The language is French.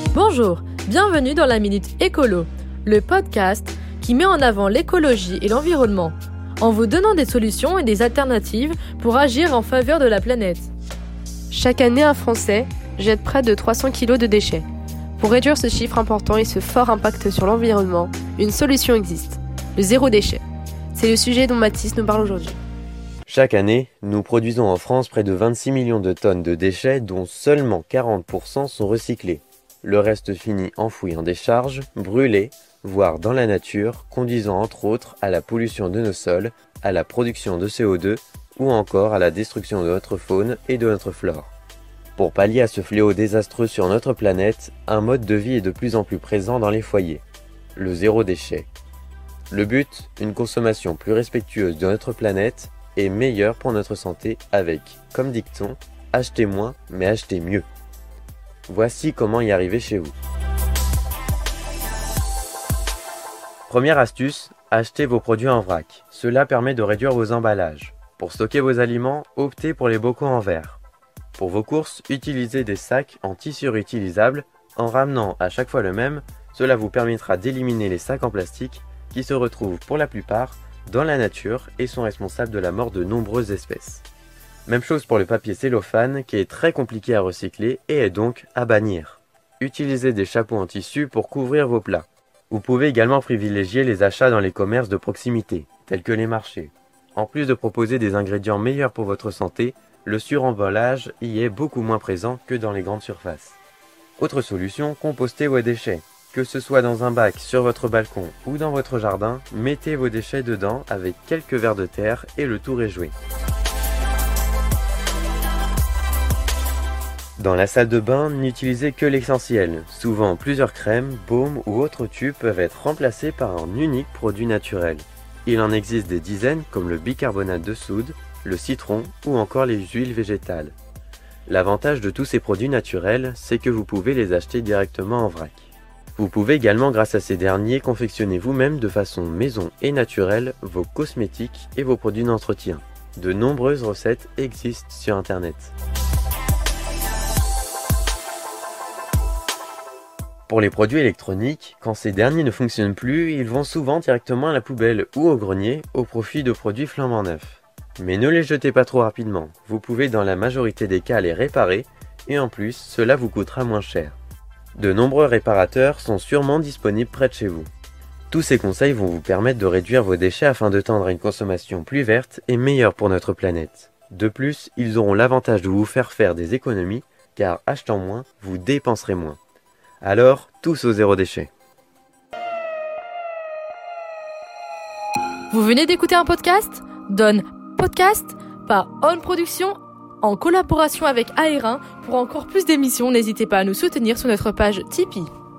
Bonjour, bienvenue dans la Minute Écolo, le podcast qui met en avant l'écologie et l'environnement, en vous donnant des solutions et des alternatives pour agir en faveur de la planète. Chaque année, un Français jette près de 300 kg de déchets. Pour réduire ce chiffre important et ce fort impact sur l'environnement, une solution existe, le zéro déchet. C'est le sujet dont Mathis nous parle aujourd'hui. Chaque année, nous produisons en France près de 26 millions de tonnes de déchets dont seulement 40% sont recyclés. Le reste finit enfoui en décharge, brûlé, voire dans la nature, conduisant entre autres à la pollution de nos sols, à la production de CO2 ou encore à la destruction de notre faune et de notre flore. Pour pallier à ce fléau désastreux sur notre planète, un mode de vie est de plus en plus présent dans les foyers, le zéro déchet. Le but, une consommation plus respectueuse de notre planète et meilleure pour notre santé avec, comme dicton, achetez moins mais achetez mieux. Voici comment y arriver chez vous. Première astuce, achetez vos produits en vrac. Cela permet de réduire vos emballages. Pour stocker vos aliments, optez pour les bocaux en verre. Pour vos courses, utilisez des sacs en tissu réutilisable. En ramenant à chaque fois le même, cela vous permettra d'éliminer les sacs en plastique qui se retrouvent pour la plupart dans la nature et sont responsables de la mort de nombreuses espèces. Même chose pour le papier cellophane qui est très compliqué à recycler et est donc à bannir. Utilisez des chapeaux en tissu pour couvrir vos plats. Vous pouvez également privilégier les achats dans les commerces de proximité, tels que les marchés. En plus de proposer des ingrédients meilleurs pour votre santé, le suremballage y est beaucoup moins présent que dans les grandes surfaces. Autre solution, compostez vos déchets. Que ce soit dans un bac, sur votre balcon ou dans votre jardin, mettez vos déchets dedans avec quelques vers de terre et le tour est joué. Dans la salle de bain, n'utilisez que l'essentiel. Souvent, plusieurs crèmes, baumes ou autres tubes peuvent être remplacés par un unique produit naturel. Il en existe des dizaines comme le bicarbonate de soude, le citron ou encore les huiles végétales. L'avantage de tous ces produits naturels, c'est que vous pouvez les acheter directement en vrac. Vous pouvez également, grâce à ces derniers, confectionner vous-même de façon maison et naturelle vos cosmétiques et vos produits d'entretien. De nombreuses recettes existent sur Internet. Pour les produits électroniques, quand ces derniers ne fonctionnent plus, ils vont souvent directement à la poubelle ou au grenier au profit de produits flambant neufs. Mais ne les jetez pas trop rapidement, vous pouvez dans la majorité des cas les réparer et en plus, cela vous coûtera moins cher. De nombreux réparateurs sont sûrement disponibles près de chez vous. Tous ces conseils vont vous permettre de réduire vos déchets afin de tendre à une consommation plus verte et meilleure pour notre planète. De plus, ils auront l'avantage de vous faire des économies, car achetant moins, vous dépenserez moins. Alors, tous au zéro déchet. Vous venez d'écouter un podcast ? Donne podcast par On Production en collaboration avec Aérin. Pour encore plus d'émissions, n'hésitez pas à nous soutenir sur notre page Tipeee.